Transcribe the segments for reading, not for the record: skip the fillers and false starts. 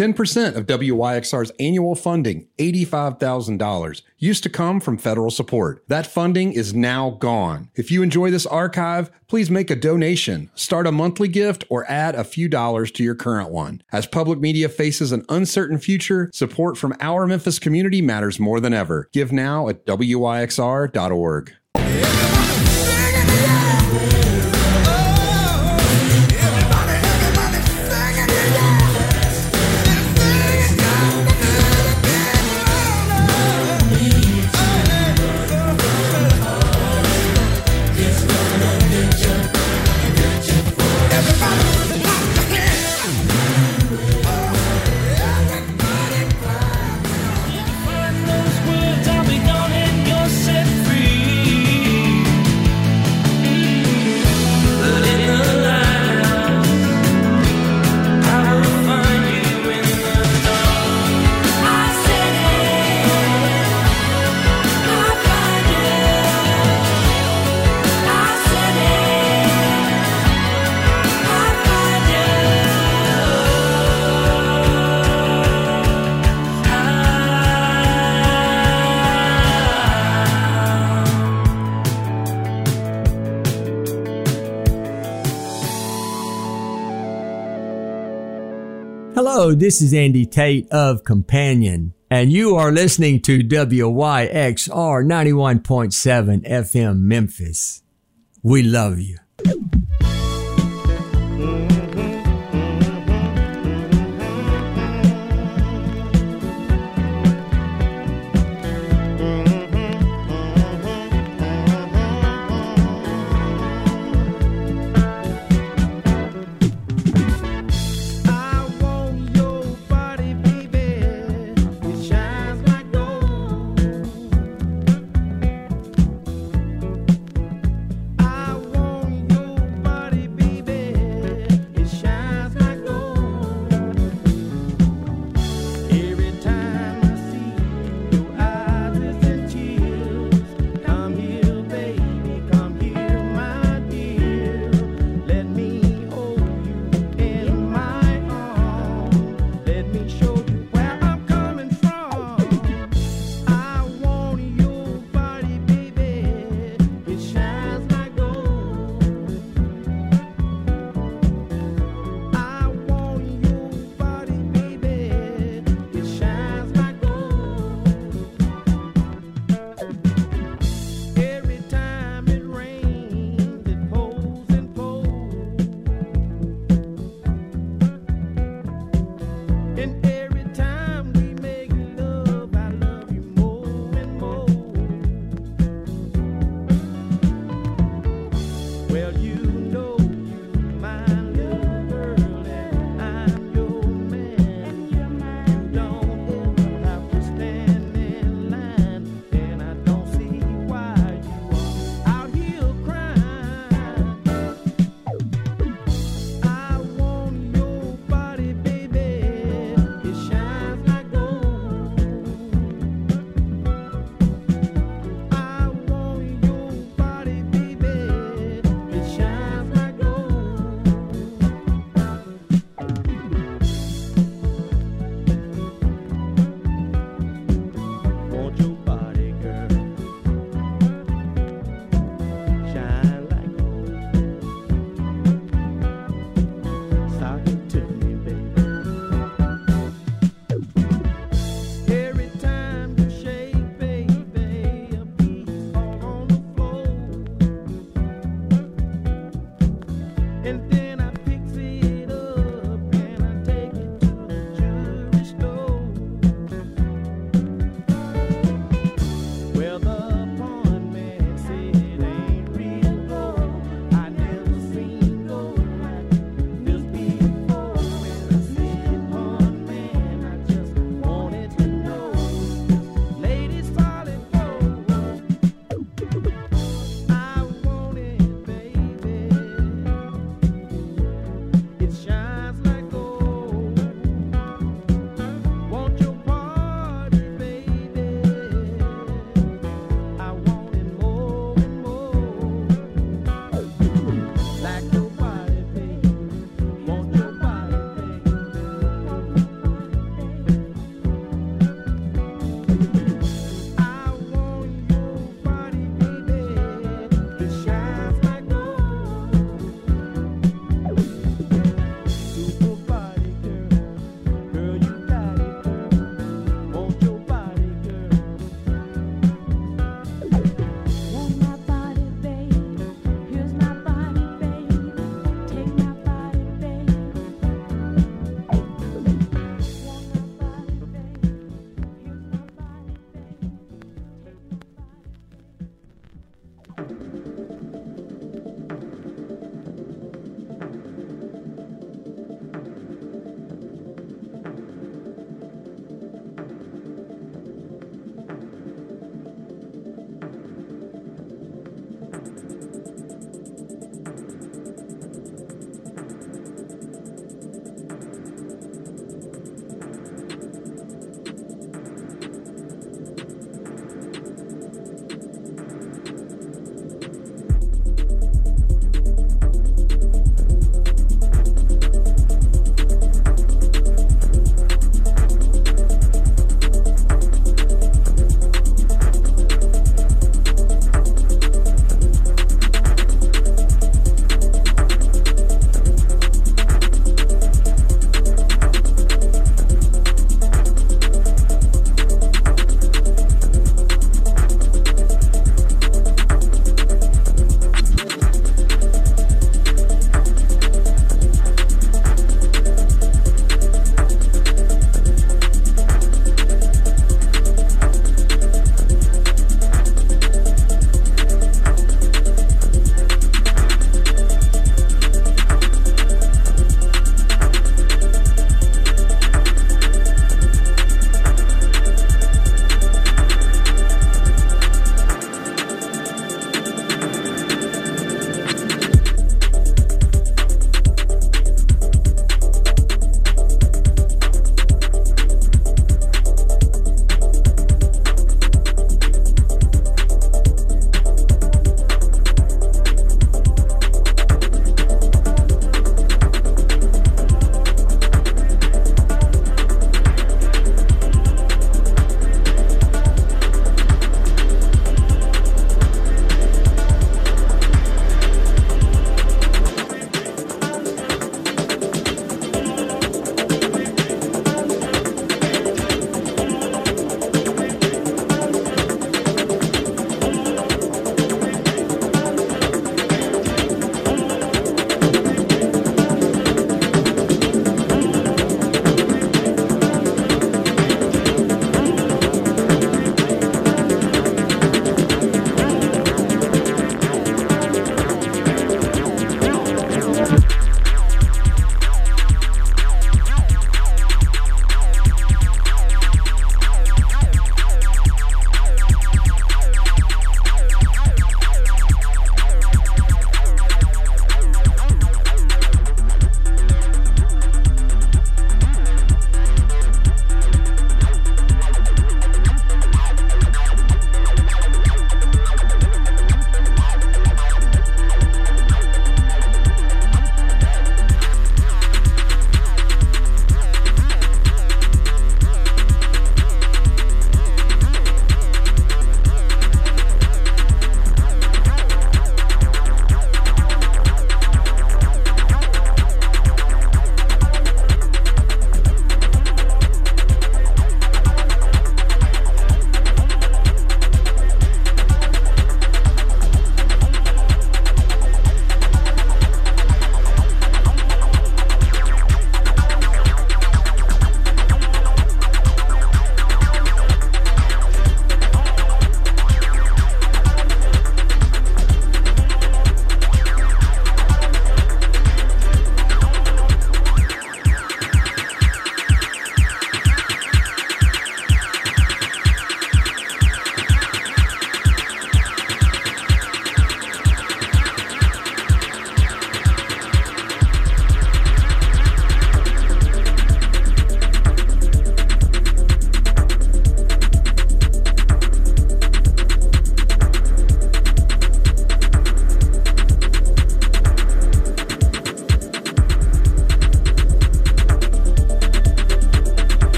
10% of WYXR's annual funding, $85,000, used to come from federal support. That funding is now gone. If you enjoy this archive, please make a donation, start a monthly gift, or add a few dollars to your current one. As public media faces an uncertain future, support from our Memphis community matters more than ever. Give now at WYXR.org. Hello, this is Andy Tate of Companion, and you are listening to WYXR 91.7 FM Memphis. We love you.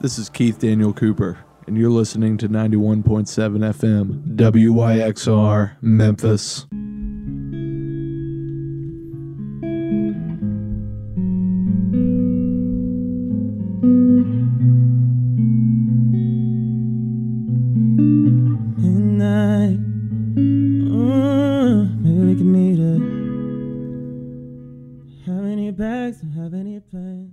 This is Keith Daniel Cooper, and you're listening to 91.7 FM, WYXR, Memphis. Midnight, maybe we can meet up. Have any bags, don't have any plans.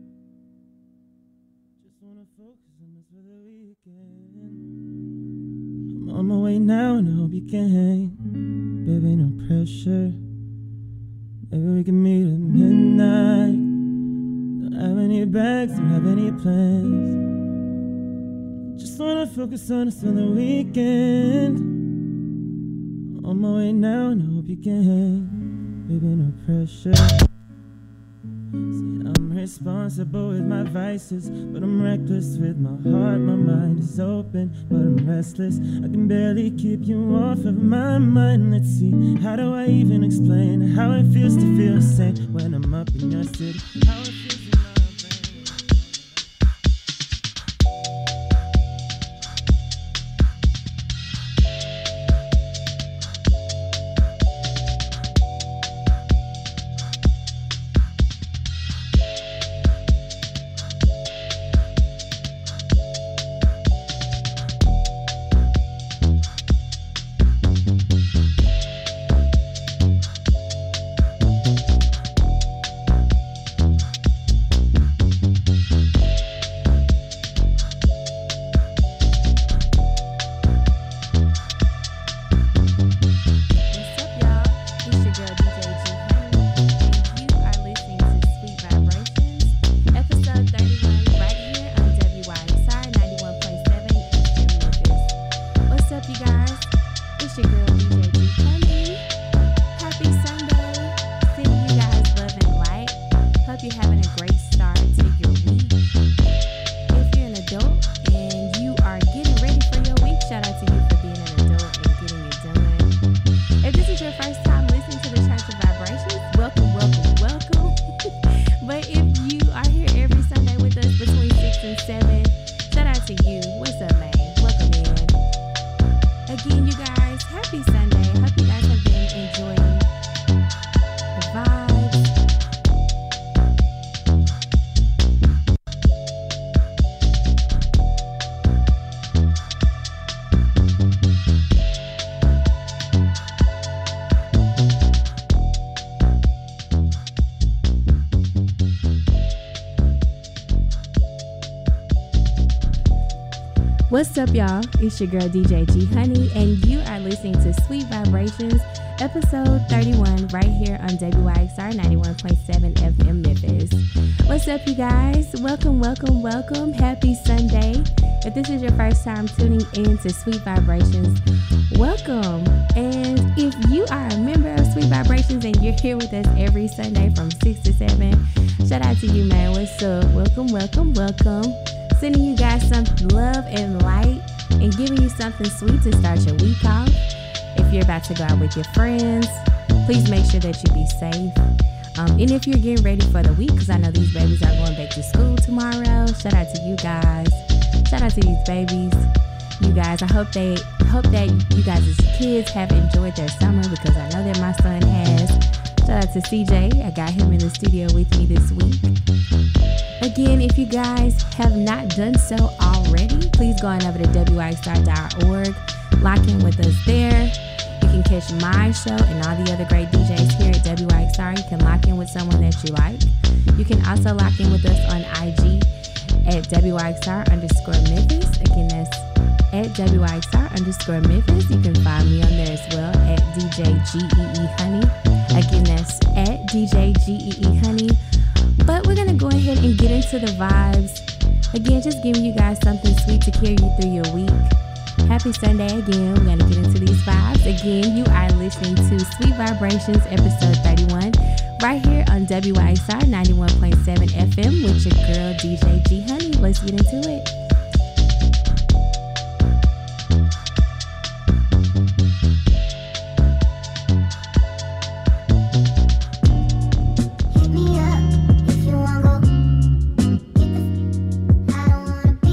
I'm on my way now and I hope you can hang. Baby, no pressure. Maybe we can meet at midnight. Don't have any bags, don't have any plans. Just wanna focus on us on the weekend. I'm on my way now and I hope you can hang. Baby, no pressure. I'm responsible with my vices, but I'm reckless with my heart. My mind is open, but I'm restless. I can barely keep you off of my mind. Let's see, how do I even explain how it feels to feel sane when I'm up in your city? How it feels in my What's up, y'all? It's your girl DJ G Honey, and you are listening to Sweet Vibrations, episode 31, right here on WYXR 91.7 FM Memphis. What's up, you guys? Welcome, welcome, welcome. Happy Sunday. If this is your first time tuning in to Sweet Vibrations, welcome. And if you are a member of Sweet Vibrations and you're here with us every Sunday from 6 to 7, shout out to you, man. What's up? Welcome, welcome, welcome. Sending you guys some love and light and giving you something sweet to start your week off. If you're about to go out with your friends, please make sure that you be safe. And if you're getting ready for the week, because I know these babies are going back to school tomorrow, shout out to you guys. Shout out to these babies. You guys, I hope that you guys as kids have enjoyed their summer, because I know that my son has. Shout out to CJ. I got him in the studio with me this week. Again, if you guys have not done so already, please go on over to WYXR.org. Lock in with us there. You can catch my show and all the other great DJs here at WYXR. You can lock in with someone that you like. You can also lock in with us on IG at WYXR_Memphis. Again, that's at WYXR_Memphis. You can find me on there as well at DJ GEE Honey. Again, that's at DJ GEE Honey. But we're going to go ahead and get into the vibes. Again, just giving you guys something sweet to carry you through your week. Happy Sunday again. We're going to get into these vibes. Again, you are listening to Sweet Vibrations, episode 31, right here on WYXR 91.7 FM with your girl, DJ G Honey. Let's get into it. Hit me up if you wanna go. I don't wanna be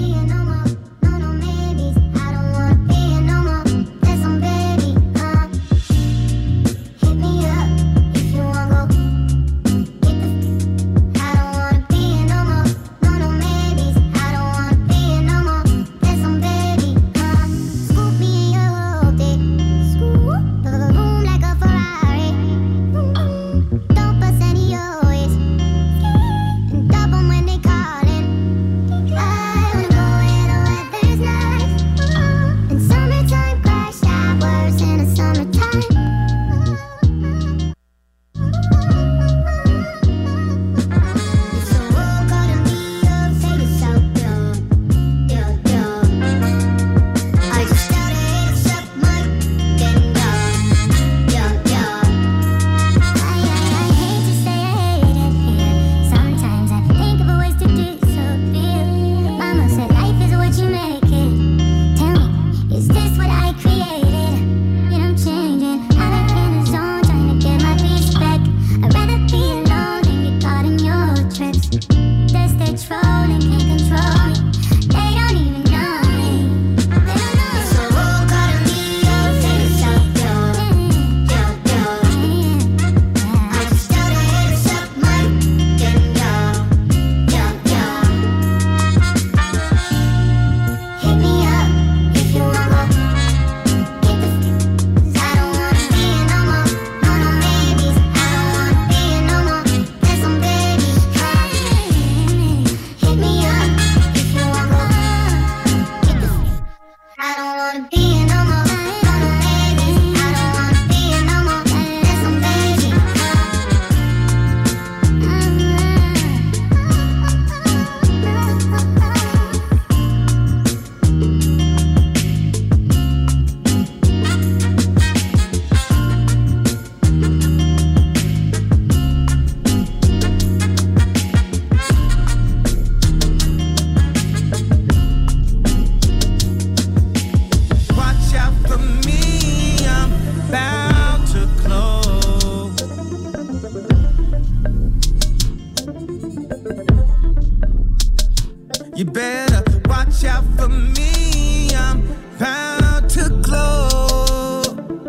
Watch out for me, I'm bound to glow.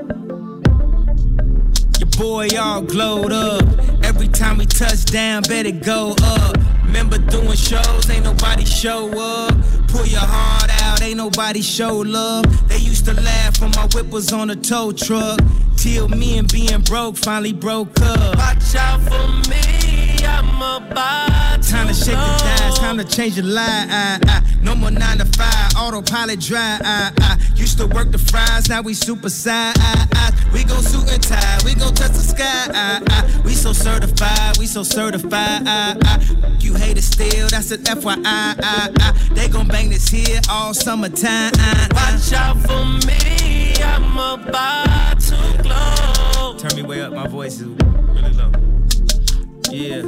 Your boy all glowed up. Every time we touch down, better go up. Remember doing shows, ain't nobody show up. Pull your heart out, ain't nobody show love. They used to laugh when my whip was on a tow truck. Till me and being broke finally broke up. Watch out for me, I'm about to time to shake the dice, time to change your life. No more 9 to 5, autopilot drive. Used to work the fries, now we super side. We gon' suit and tie, we gon' touch the sky. We so certified, we so certified. You hate it still, that's an FYI. They gon' bang this here all summertime. Watch out for me, I'm about to glow. Turn me way up, my voice is really low. Yeah.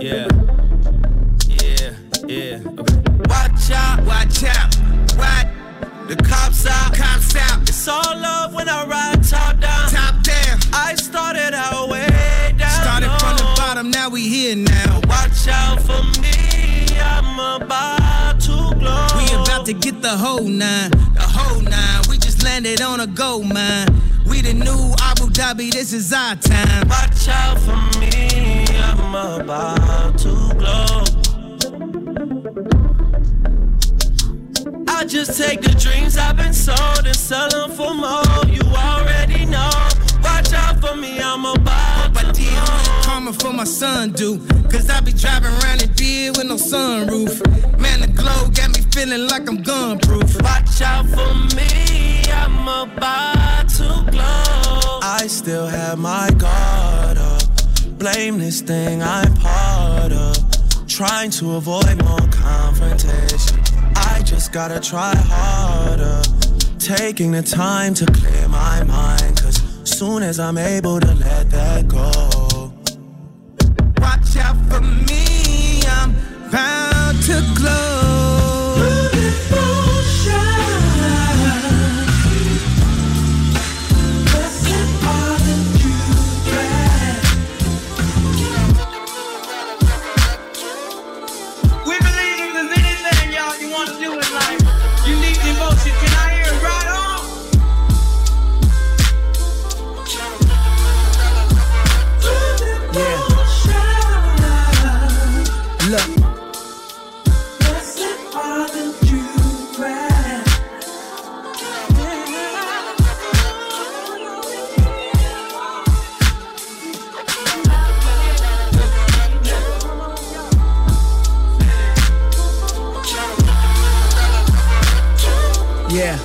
Okay. Watch out, what? The cops out. It's all love when I ride top down. I started out way down. Started from the bottom, now we here now. Watch out for me, I'm about to glow. We about to get the whole nine. We just landed on a gold mine. We the new Abu Dhabi, this is our time. Watch out for me, I'm about to glow. I just take the dreams I've been sold and sell them for more. You already know. Watch out for me, I'm about to glow. Karma for my son, do. Cause I be driving around in beer with no sunroof. Man, the glow got me feeling like I'm gun-proof. Watch out for me, I'm about to glow. I still have my guard up. Blame this thing I'm part of. Trying to avoid more confrontation. I just gotta try harder. Taking the time to clear my mind. Cause soon as I'm able to let that go. Watch out for me, I'm bound to glow. Beautiful shine. Blessed are the true friends. We believe if there's anything, y'all, you want to do in life, you need devotion. Can I hear it right on? Yeah. Look. Blessed are the true friends. Yeah.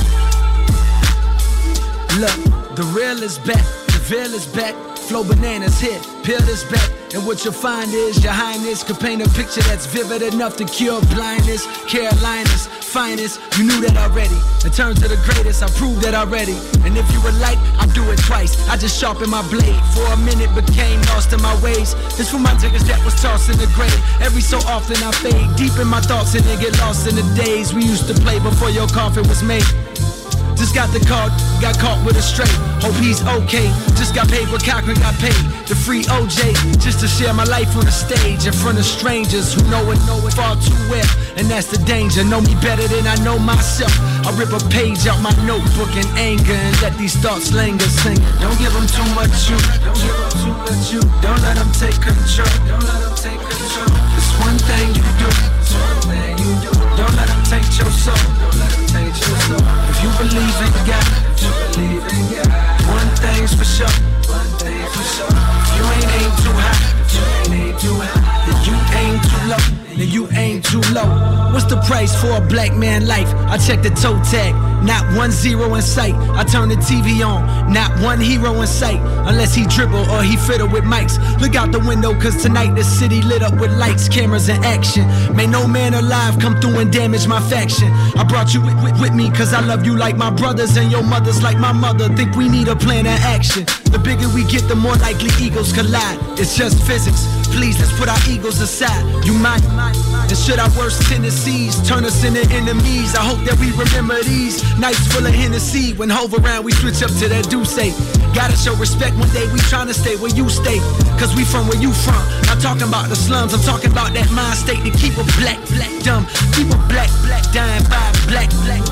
Look, the real is back, the veil is back. Flow bananas hit, peel this back. And what you'll find is your highness could paint a picture that's vivid enough to cure blindness. Carolina's finest, you knew that already. In terms of the greatest, I proved that already. And if you would like, I'll do it twice. I just sharpened my blade. For a minute became lost in my ways. This for my niggas that was tossed in the grave. Every so often I fade deep in my thoughts and then get lost in the days we used to play before your coffin was made. Just got the call, got caught with a straight. Hope he's okay. Just got paid what Cochran got paid. The free OJ, just to share my life on the stage in front of strangers who know it far too well. And that's the danger. Know me better than I know myself. I rip a page out my notebook in anger and let these thoughts linger singing. Don't give them too much you. Don't give them too much you. Don't let them take control. Don't let them take control. It's one thing you do. It's one thing you do. Don't let them take your soul. Don't let them take your soul. If you believe in God, if you believe in God, one thing's for sure. One thing's for sure. If you ain't aim too high, if you ain't aim too high, then you aim too low. Then you aim too low. What's the price for a black man life? I check the toe tag, not 1 0 in sight. I turn the TV on, not one hero in sight. Unless he dribble or he fiddle with mics. Look out the window cause tonight the city lit up with lights, cameras and action. May no man alive come through and damage my faction. I brought you with me cause I love you like my brothers and your mothers like my mother. Think we need a plan of action. The bigger we get, the more likely egos collide. It's just physics. Please, let's put our egos aside. You might. And should our worst tendencies turn us into enemies? I hope that we remember these nights full of Hennessy. When Hove around, we switch up to that Douce. Gotta show respect one day, we tryna stay where you stay. Cause we from where you from. I'm talking about the slums, I'm talking about that mind state to keep a black dumb. Keep a black down.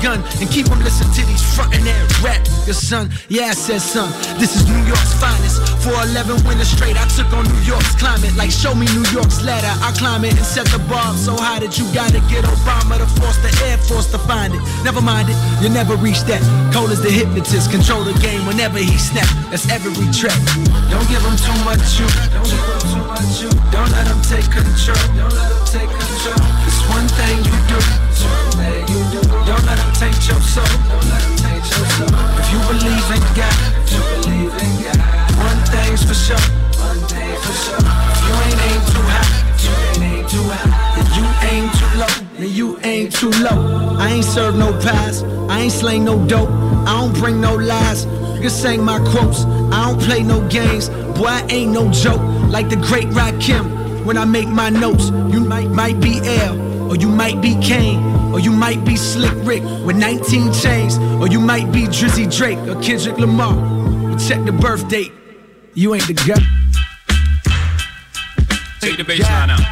gun and keep them listening to these frontin' ass rap. Your son, yeah, I said son, this is New York's finest. 411 winters straight, I took on New York's climate. Like show me New York's ladder, I climb it and set the bar so high that you gotta get Obama to force the Air Force to find it. Never mind it, you'll never reach that. Cole is the hypnotist, control the game whenever he snap. That's every track. Don't give him too much you. Don't give him too much you. Don't let him take control. Don't let him take control. It's one thing you do. Don't let him take your soul. Don't let him take your soul. If you believe in God, one thing's for sure. One thing's for sure. If you ain't aim too high, then you aim too low. Then you aim too low. I ain't serve no pies. I ain't slang no dope. I don't bring no lies. You can sing my quotes. I don't play no games. Boy, I ain't no joke. Like the great Rakim. When I make my notes, you might be L, or you might be Kane, or you might be Slick Rick with 19 chains, or you might be Drizzy Drake or Kendrick Lamar. But check the birth date. You ain't the guy. Take the baseline out.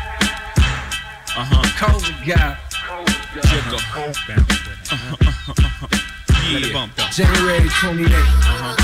COVID guy. Let it bump though. January 28th.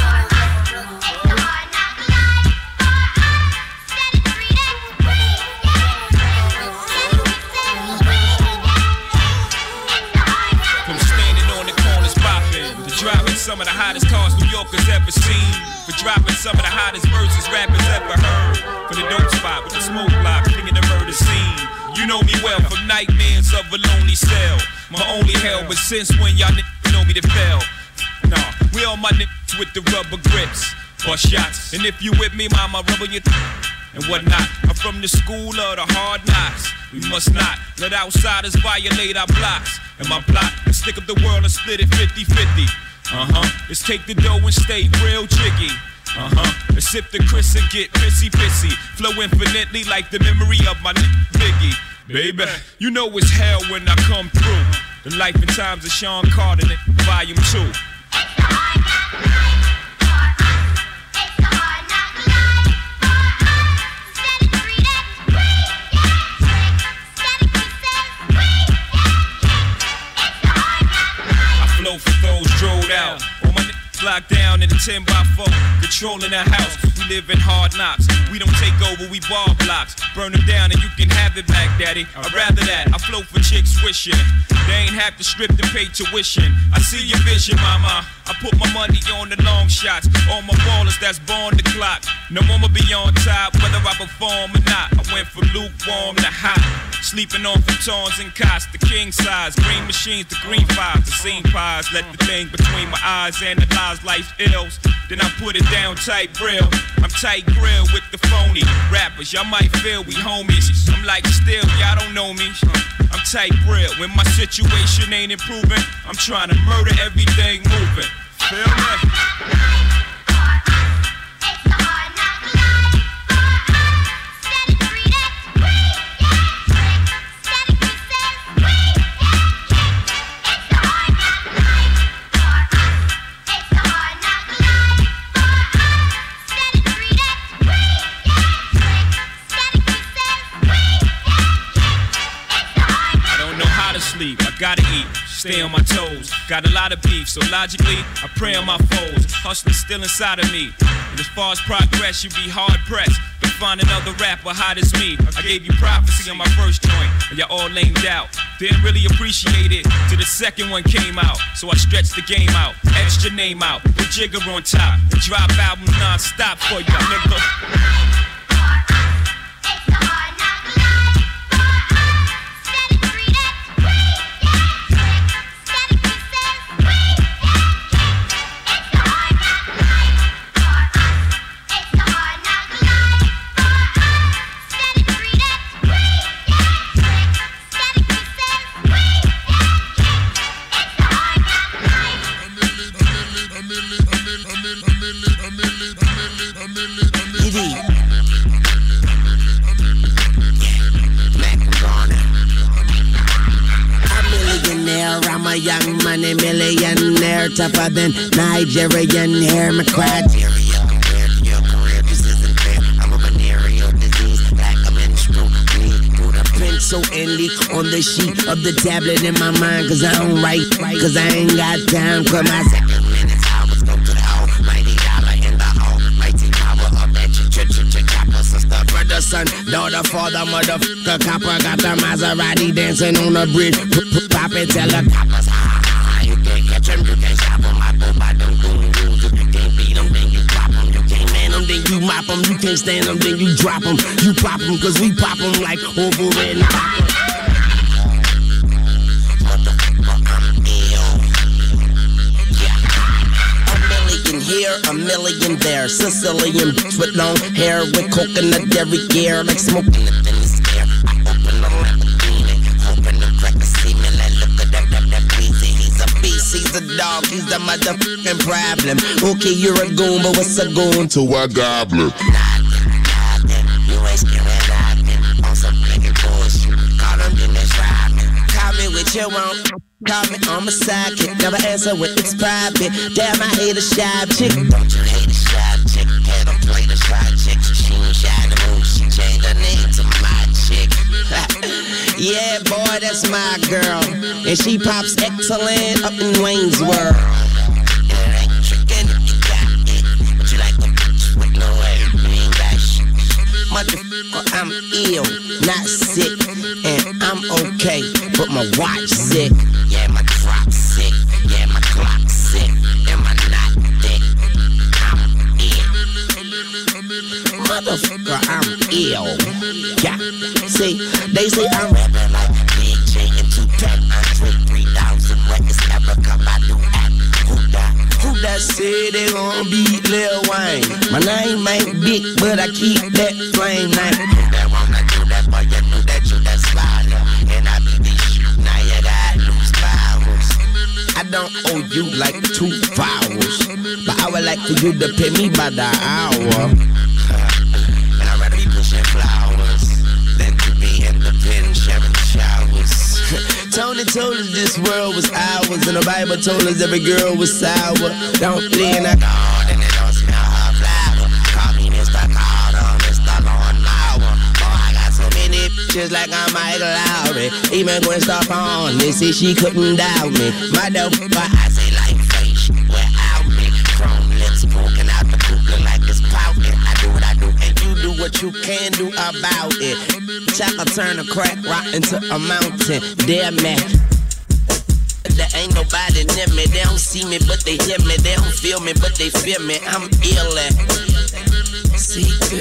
Driving some of the hottest cars New Yorkers ever seen. For dropping some of the hottest verses rappers ever heard. From the dope spot with the smoke block, king of the murder scene. You know me well from nightmares of a lonely cell. My only hell was since when y'all niggas know me to fail. Nah, we all my niggas with the rubber grips or shots. And if you with me, mama, rubber your and whatnot. I'm from the school of the hard knocks. We must not let outsiders violate our blocks. And my plot is stick up the world and split it 50-50. Let's take the dough and stay real jiggy. Let's sip the Chris and get pissy. Flow infinitely like the memory of my Biggie. Baby, you know it's hell when I come through. The life and times of Sean Carter, volume 2. Flow for those drilled out. All my niggas locked down in a 10x4, controlling the house. We live in hard knocks. We don't take over, we bar blocks. Burn them down and you can have it back, daddy. I'd rather that. I flow for chicks wishing they ain't have to strip to pay tuition. I see your vision, mama. I put my money on the long shots. All my ballers that's born the clock. No one will be on top, whether I perform or not. I went from lukewarm to hot. Sleeping on futons and cots, the king size. Green machines, the green fives, the scene pies. Let the thing between my eyes analyze life's ills. Then I put it down tight grill. I'm tight grill with the phony rappers. Y'all might feel we homies. I'm like still, y'all don't know me. I'm tight grill. When my situation ain't improving, I'm trying to murder everything moving. Feel me? I gotta eat, stay on my toes. Got a lot of beef, so logically, I prey on my foes. Hustling still inside of me. And as far as progress, you be hard pressed to find another rapper hot as me. I gave you prophecy on my first joint, and y'all all lamed out. Didn't really appreciate it till the second one came out. So I stretched the game out, etched your name out, with Jigger on top, and drop albums non-stop for you, nigga. I'm a young money millionaire, tougher than Nigerian hair. My criteria compared to your career just isn't fair. I'm a venereal disease, like a menstrual bleed through the prince so endly on the sheet of the tablet in my mind. Cause I don't write, cause I ain't got time. Cause my second minutes hours go to the almighty dollar in the almighty power of that chopper. Sister, brother, son, daughter, father, motherfucker, copper. Got the Maserati dancing on the bridge. Pop it, tell the coppers, you can't catch him, you can't stop him. I go by them goon rules. If you can't beat them, then you drop them. You can't man them, then you mop them. You can't stand them, then you drop them. You pop them, cause we pop them like over and here, a million there. Sicilian bitch with long hair, with coconut dairy gear, like smoking it in the scare. I open the Lamborghini, hoping the cracker see me. Like, look at that breezy. He's a beast, he's a dog, he's the motherfucking problem. Okay, you're a goon, but what's a goon to a goblin? Nothing, you ain't scared nothing. On some nigga bullshit, call him in this rhyming. Call me with your own. Call me on my sidekick, never answer when it's private. Damn, I hate a shy chick. Don't you hate a shy chick? Had her play the shy chick. She ain't shy the move, she changed her name to my chick. Yeah, boy, that's my girl. And she pops excellent up in Wayne's World. And it ain't trickin' if you got it, but you like a bitch with no way. You ain't got shit. Motherfucker, I'm ill, not sick. And I'm okay, but my watch sick. Yeah, my drop sick. Yeah, my clock sick. Am I not thick? I'm ill. Motherfucker, I'm ill. Yeah, see, they say I'm rapping like DJ and Tupac. I'm 3,000 records ever come out new app. Who that say they gon' beat Lil Wayne? My name ain't big, but I keep that flame name. Who that wanna do that, boy? You knew that you that slider. And I be the shoot, now you got loose powers. I don't owe you like 2 hours, but I would like for you to pay me by the hour. And I'd rather be pushing flowers than to be in the pen sharing showers. Tony told us this world was ours, and the Bible told us every girl was sour. Don't play in a garden, it don't smell her flower. Call me Mr. Carter, Mr. Lawnmower. Oh, I got so many bitches like I'm Michael Lowry. Even Gwen Stefani, they say she couldn't doubt me. Motherfucker, I say like face without me. Chrome lips poking out the coop, look like it's pouting. I do what I do, and you do what you can do about it. Chaka turn a crack rock into a mountain. Damn man. There ain't nobody near me. They don't see me, but they hear me. They don't feel me, but they feel me. I'm ill at C3.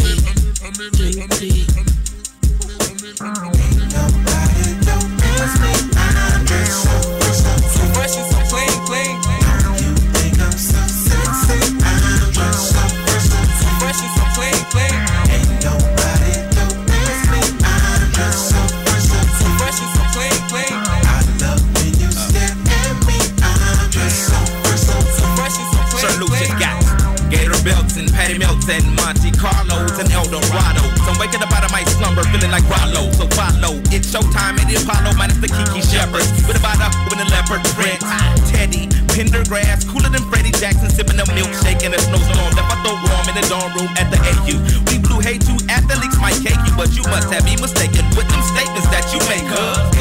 Ain't nobody don't miss me. I'm just so fresh and so clean. You think I'm so sexy? I'm just so fresh and so clean. Ain't nobody don't miss me. I'm just so fresh and so clean. I love when you stare at me. I'm just so fresh and so clean. Sir Lucius got Gator belts and Patty Melts and Monte Carlos and El Dorado. So I'm waking up out of my slumber feeling like Rollo. So follow, it's showtime at the Apollo minus the Kiki Shepherds. With about a with a leopard print. Teddy, Pendergrass, cooler than Freddie Jackson, sipping a milkshake in a snowstorm. Left I throw warm in the dorm room at the AU. We blew hay to athletes might cake you, but you must have me mistaken with them statements that you make,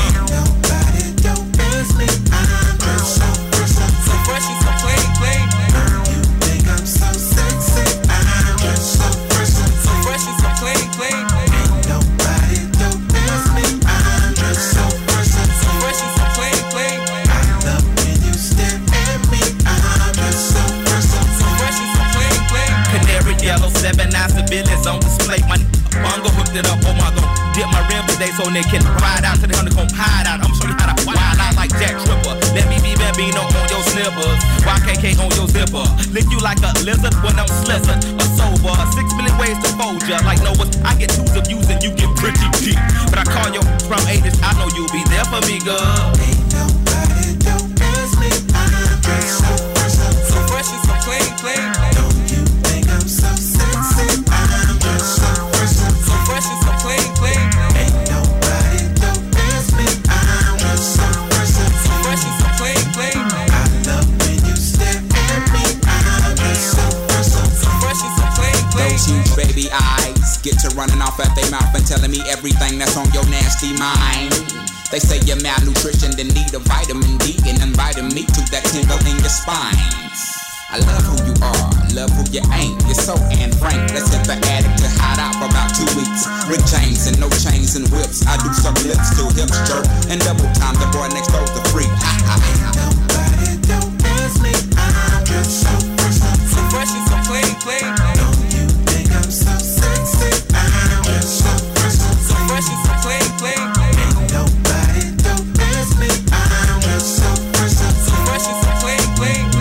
Nobody don't miss me. I'm just so fresh and so clean. You think I'm so sexy? I'm just so fresh and so clean. Ain't nobody don't miss me. I'm just so fresh and so clean. I love when you stare at me. I'm just so fresh and so clean. Canary yellow, 7 eyes civilians on display. My bongo hooked it up, oh my god. Dip my rim today so they can ride out to the honeycomb hide out. I'm show you how to wild out like Jack Tripper. Let me be Bambino on your slippers. YKK on your zipper. Lick you like a lizard when I'm slizzard. A sober, 6 million ways to fold ya. Like Noah's, I get 2s of views and you get pretty deep. But I call you from 80s, I know you'll be there for me, girl. Ain't nobody don't miss me. I'm just so fresh and so clean. Don't you think I'm so sexy? I'm just so fresh and so clean. Ain't nobody don't miss me. I'm just so fresh and so clean. I love when you stare at me. I'm just so fresh and so clean. Those huge baby eyes get to running off at their mouth and telling me everything everything that's on your nasty mind. They say you're malnutrition, then need a vitamin D, and inviting me to that tingle in your spine. I love who you are, love who you ain't. You're so Anne Frank. Let's hit the attic to hide out for about 2 weeks. Rick James and no chains and whips. I do suck lips till hips jerk. And double time, the boy next door's the freak. Ha ha. Nobody don't ask me. I'm just so fresh and so clean, clean. Don't you think I'm so sexy? I'm just so fresh and so clean, clean. Ain't nobody don't ask me. I'm just so fresh and so clean, clean.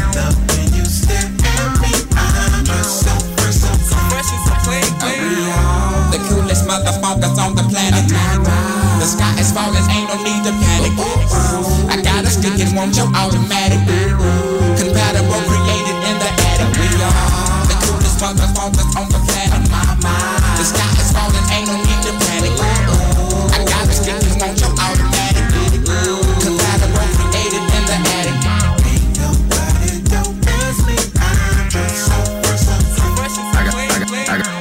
The coolest motherfuckers on the planet. The sky is falling, ain't no need to panic. I got a stick and want your automatic. Compatible, created in the attic. We are the coolest motherfuckers on the planet. The sky is falling, ain't no need to panic. I got a stick and want your automatic. Compatible, created in the attic. Ain't nobody don't ask me. I'm just so fresh. I got.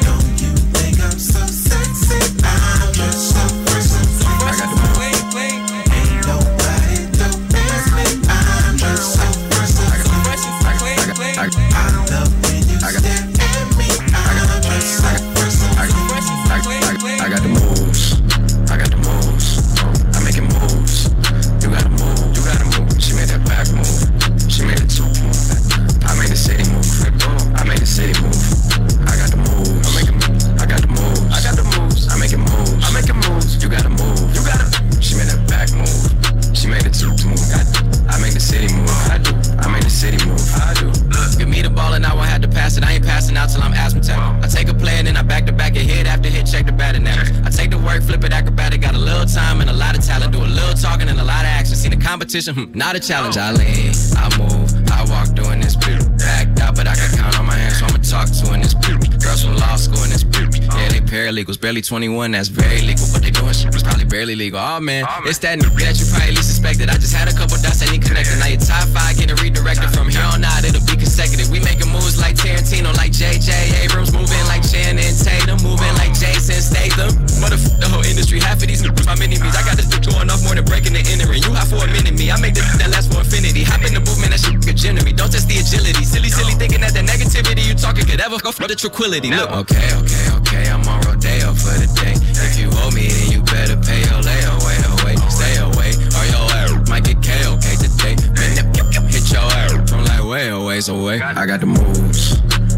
Not a challenge, I lean, I move, I walk doing this beauty. Backed out, but I can count on my hands, so I'ma talk to in this beauty. Girls from law school in this beauty. Yeah, they paralegals, barely 21, that's very legal. But they doing shit was probably barely legal. Oh man, it's that nigga that you probably least suspected. I just had a couple dots that need connected. Now your top 5 getting redirected. From here on out, it'll be consecutive. We making moves like Tarantino, like J.J. Abrams, moving like Channing Tatum, moving like Jason Statham. Motherfucker, the whole industry, half of these niggas my mini-me's. I got this bitch going off more than breaking and entering. You hot for a minute, me. I make this that last for infinity. Hop in the movement, that shit get generous. Don't test the agility. Silly thinking that the negativity you talking could ever go for the tranquility. Look, okay, I'm on Rodeo for the day. If you owe me, then you better pay your layaway. Stay away, or your ass might get KOK today. Man, hit your ass from like way away. I got the moves,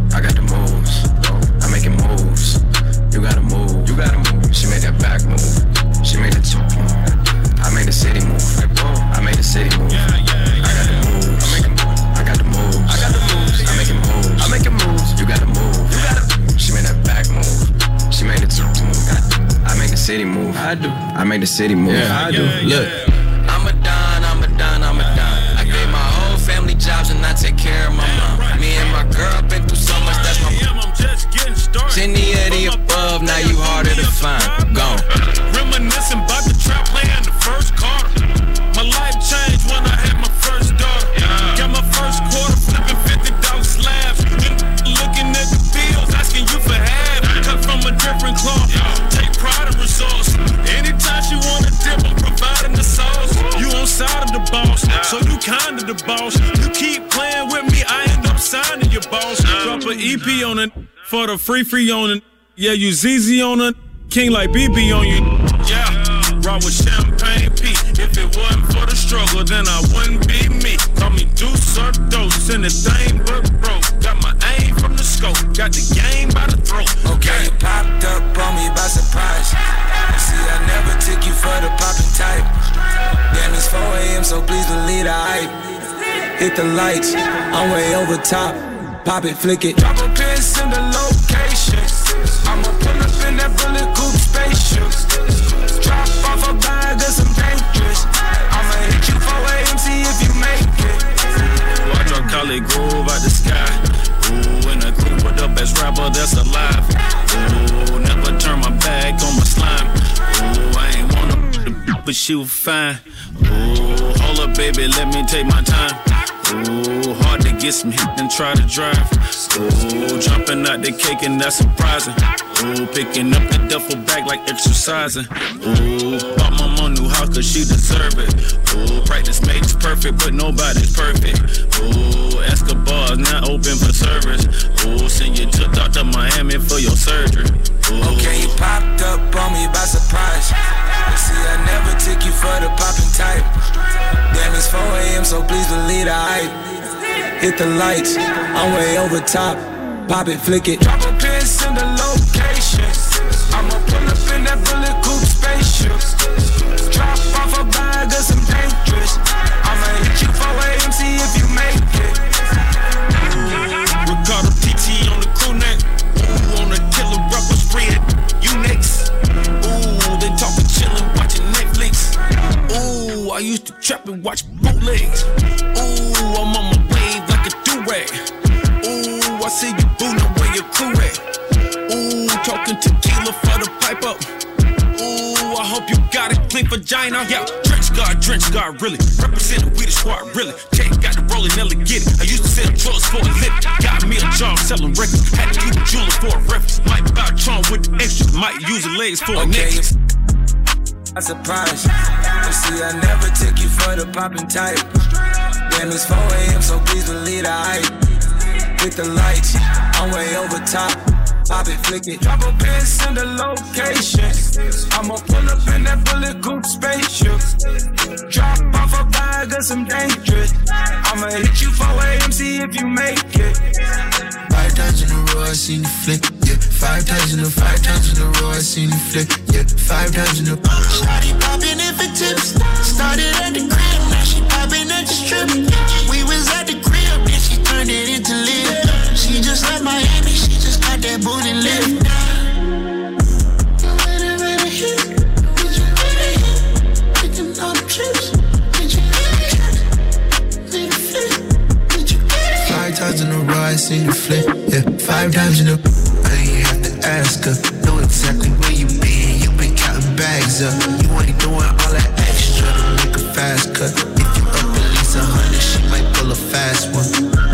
I'm making moves. You gotta move, She made that back move, she made the two move. I made the city move, I made the city move. I got the moves, I got the moves. I'm making moves, you gotta move. She made that back move, she made the two move. I make the city move, I make the city move. Yeah, I do. Look, I'm a don. I gave my whole family jobs and I take care of my mom. Me and my girl been through so much, that's my I'm just getting started. Jenny Eddie above, now you harder to find. Gone. Reminiscing about the trap playing the first quarter. My life changed when I had my first daughter. Got my first quarter flipping $50 slabs. Looking at the bills, asking you for half. Cut from a different cloth. Take pride in results. Anytime she wanna dip, I'm providing the sauce. You on side of the boss, so you kind of the boss. You keep playing with me, I end up signing your boss. Drop an EP on it for the free on it. Yeah, you ZZ on it, King like BB on you. Yeah, rock with Champagne P. If it wasn't for the struggle, then I wouldn't be me. Call me Deuce or Dose, anything but broke. Got my aim from the scope, got the game by the throat. Okay, you popped up on me by surprise. See, I never took you for the poppin' type. Damn, it's 4 a.m., so please believe the hype. Hit the lights, I'm way over top. Pop it, flick it. Drop a pin, send the location. I'ma pull up in that bullet coupe spaceship. Drop off a bag of some dangerous. I'ma hit you 4 a.m., see if you make it. Watch our colleague groove out the sky. Ooh, in the coupe with the best rapper that's alive. Ooh, never turn my back on my slime. Ooh, I ain't wanna but she was fine. Ooh, hold up, baby, let me take my time. Ooh, hard to get some hit and try to drive. Ooh, jumping out the cake and that's surprising. Ooh, picking up the duffel bag like exercising. Ooh, bought my mom new house cause she deserve it. Ooh, practice makes perfect, but nobody's perfect. Ooh, Escobar's not open for service. Ooh, send you to Dr. Miami for your surgery. Ooh. Okay, you popped up on me by surprise. See, I never took you for the poppin' type. Damn, it's 4 a.m., so please believe the hype. Hit the lights, I'm way over top. Pop it, flick it. Drop a pin, send a location. I'ma pull up in that bullet coupe spaceship. Drop off a bag of some dangerous. I'ma hit you 4 a.m., see if you make it. Ricardo TT on the crew neck. Ooh, on the killer rubber spread. You next. Ooh, they talking chillin', watching Netflix. Ooh, I used to trap and watch bootlegs. Ooh, I'm on my wave like a do-rag. Ooh, I see you boo, know where your crew at. Ooh, talking tequila for the pipe up. Ooh, I hope you got a clean vagina. Yeah, Drench guard, really. Representing we the squad, really. K got the rolling, Nelly get it. I used to sell drugs for a living. Got me a job selling records. Had to keep a jeweler for a reference. Might buy a charm with the extra. Might use the legs for a necklace. I'm surprised. You see, I never took you for the poppin' type. Damn, it's 4 a.m., so please believe the hype. Hit the lights, I'm way over top. Pop it, flick it. Drop a pin, send a location. I'ma pull up in that bullet coupe spaceship. Drop off a bag of some dangerous. I'ma hit you 4 a.m., see if you make it. 5 times in a row, I seen you flick. Yeah, 5 times in a row, I seen you flick. Yeah, 5 times in a row. Shawty poppin' in for tips. Started at the crib, now she poppin' at the strip. We was at the crib, then she turned it into live. She just left Miami, she just got that booty lift. You ready hit? Did you ready hit? Picking all the trips. Did you ready hit? Did you flip? Did you ready hit? 5 times in a row, I seen you flip. Yeah, 5 times in a row. I ain't have to ask her. Know exactly where you been. You been counting bags up. You ain't doing all that extra to make a fast cut. If you up at least 100, she might pull a fast one.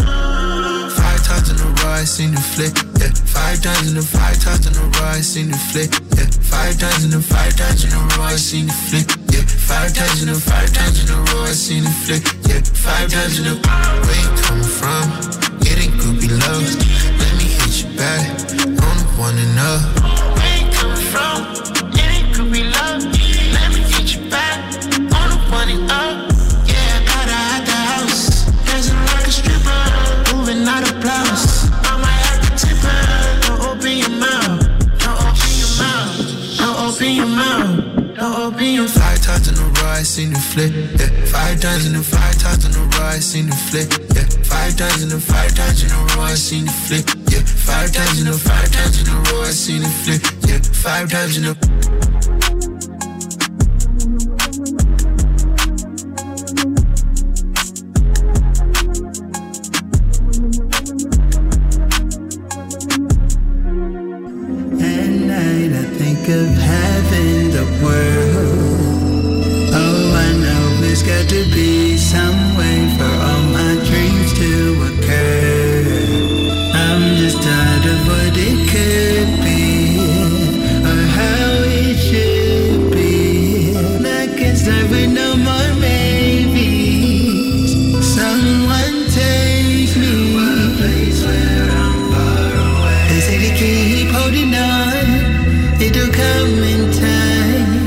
5 times in a row, I seen you flick. Yeah, 5 times in a row, I seen you flick. Yeah, 5 times in a row, I seen you flick. Yeah, 5 times in a row, I seen you flick. Yeah, 5 times in a row. Where you coming from? Getting groupie love. Let me hit you back. On the one and up. Where you coming from? Getting groupie love. Let me hit you back. On the one and up. Yeah, I got her at the house. Dancing like a stripper. Moving out of blouse. I might have to tip her. Don't open your mouth. Don't open your mouth. Don't open your mouth. Don't open your mouth. 5 times in a row, I seen you flick. Yeah, 5 times in a row, I seen you flick. Yeah, 5 times in a row, I seen you flick. Yeah, 5 times in a row, I seen you flick. Yeah, 5 times in a. Of having the world. Oh, I know there's got to be some way for all my dreams to occur. I'm just tired of what it could be, or how it should be. I can't start with no more maybes. Someone take me to a place where I'm far away. They say they keep holding on. It'll come in time.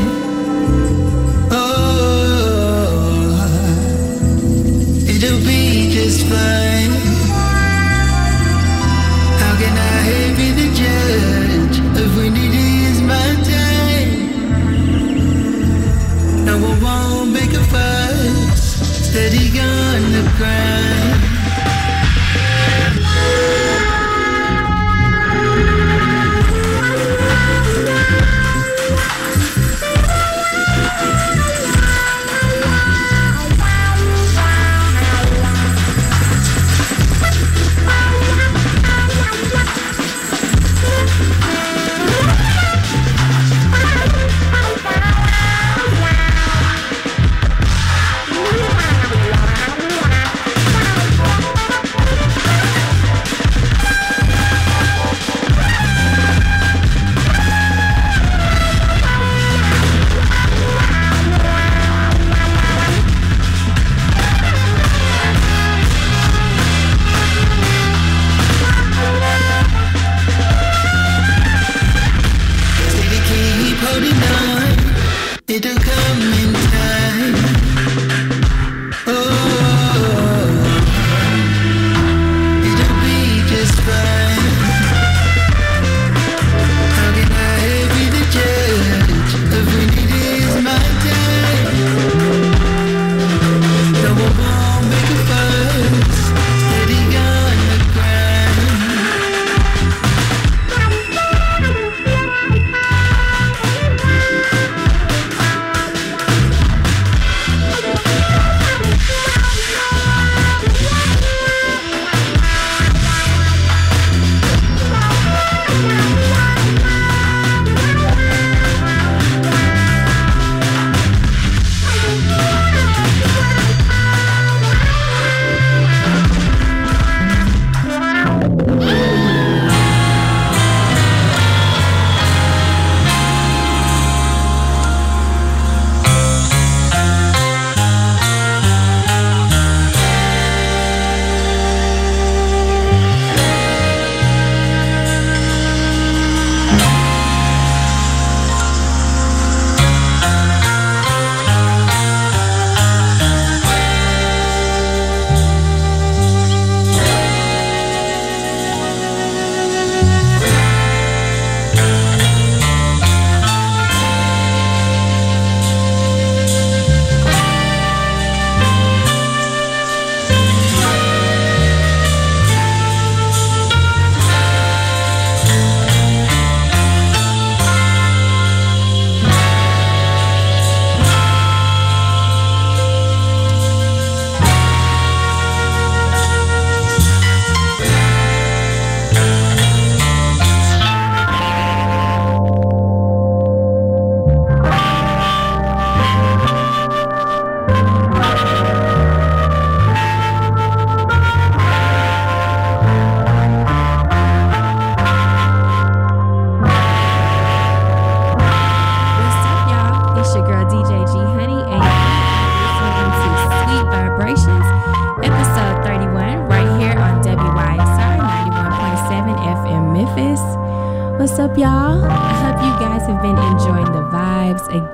Oh, it'll be just fine. How can I be the judge of when it is my time? No one won't make a fuss. Steady on the grind.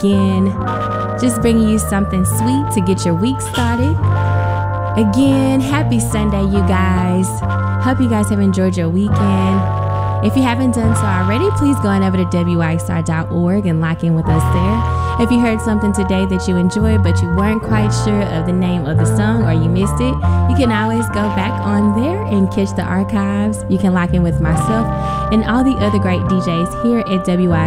again, just bringing you something sweet to get your week started. Again, happy Sunday, you guys. Hope you guys have enjoyed your weekend. If you haven't done so already, please go on over to wyxr.org and lock in with us there. If you heard something today that you enjoyed but you weren't quite sure of the name of the song or you missed it, you can always go back on there and catch the archives. You can lock in with myself and all the other great DJs here at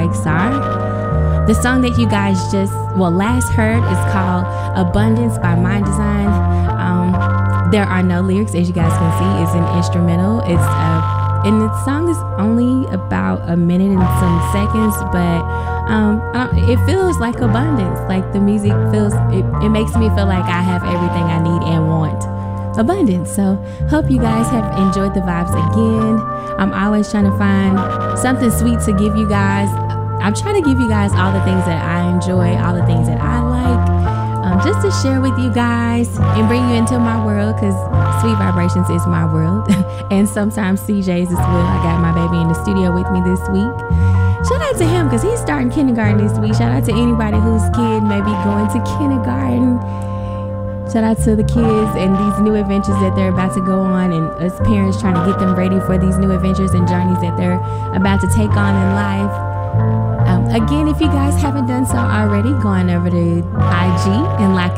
WYXR. The song that you guys last heard is called Abundance by Mind Design. There are no lyrics, as you guys can see. It's an instrumental. And the song is only about a minute and some seconds, but it feels like abundance. Like the music it makes me feel like I have everything I need and want. Abundance. So hope you guys have enjoyed the vibes again. I'm always trying to find something sweet to give you guys. I'm trying to give you guys all the things that I enjoy, all the things that I like. Just to share with you guys and bring you into my world, because Sweet Vibrations is my world. And sometimes CJ's as well. I got my baby in the studio with me this week. Shout out to him because he's starting kindergarten this week. Shout out to anybody whose kid may be going to kindergarten. Shout out to the kids and these new adventures that they're about to go on, and us parents trying to get them ready for these new adventures and journeys that they're about to take on in life. Again, if you guys haven't done so already, go on over to IG and lock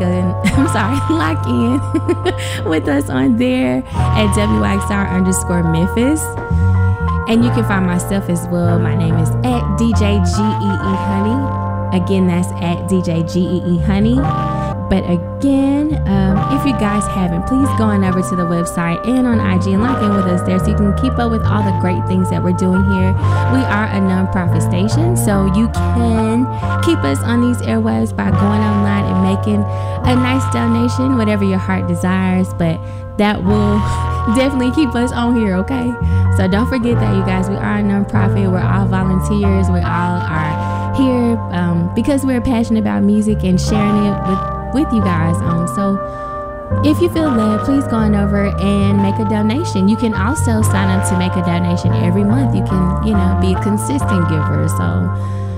in with us on there at WYXR_Memphis. And you can find myself as well. My name is at DJ GEE Honey. Again, that's at DJ GEE Honey. But again, if you guys haven't, please go on over to the website and on IG and lock in with us there so you can keep up with all the great things that we're doing here. We are a non-profit station, so you can keep us on these airwaves by going online and making a nice donation, whatever your heart desires. But that will definitely keep us on here, okay? So don't forget that, you guys. We are a non-profit. We're all volunteers. We all are here because we're passionate about music and sharing it with you guys. So if you feel led, please go on over and make a donation. You can also sign up to make a donation every month. You can, be a consistent giver. So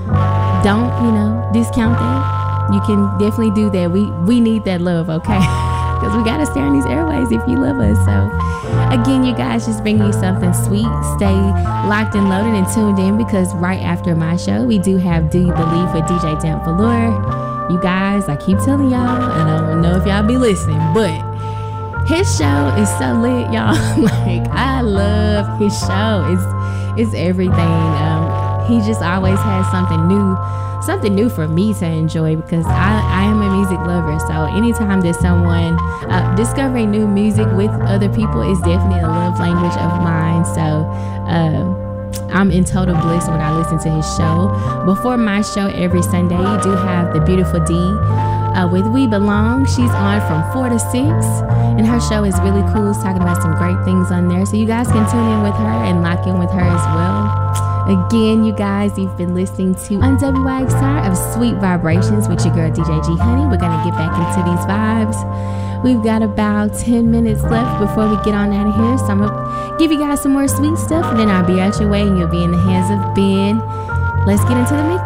don't, discount that. You can definitely do that. We need that love, okay? Because we got to stay on these airways if you love us. So again, you guys, just bring you something sweet. Stay locked and loaded and tuned in, because right after my show, we do have Do You Believe with DJ Damp Velour. You guys, I keep telling y'all, and I don't know if y'all be listening, but his show is so lit, y'all. Like, I love his show. It's everything. He just always has something new for me to enjoy, because I am a music lover. So anytime there's someone discovering new music with other people is definitely a love language of mine. So I'm in total bliss when I listen to his show. Before my show every Sunday, you do have the beautiful D with We Belong. She's on from 4 to 6, and her show is really cool. It's talking about some great things on there. So you guys can tune in with her and lock in with her as well. Again, you guys, you've been listening to on WYXR of Sweet Vibrations with your girl DJ G Honey. We're going to get back into these vibes. We've got about 10 minutes left before we get on out of here. So I'm going to give you guys some more sweet stuff, and then I'll be out your way and you'll be in the hands of Ben. Let's get into the mix.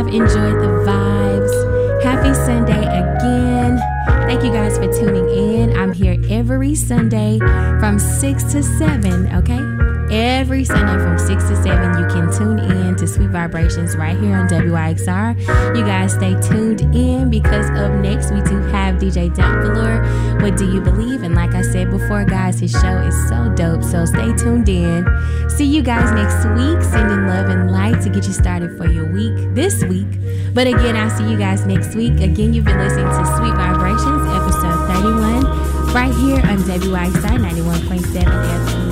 have enjoyed the vibes. Happy Sunday again. Thank you guys for tuning in. I'm here every Sunday from 6 to 7, okay? Every Sunday from 6 to 7, you can tune in to Sweet Vibrations right here on WYXR. You guys stay tuned in because up next we do have DJ Dump Velour. What Do You Believe? And like I said before, guys, his show is so dope, so stay tuned in. See you guys next week. Sending love and light to get you started for your week this week. But again, I'll see you guys next week. Again, you've been listening to Sweet Vibrations, episode 31, right here on WYXR 91.7 FM.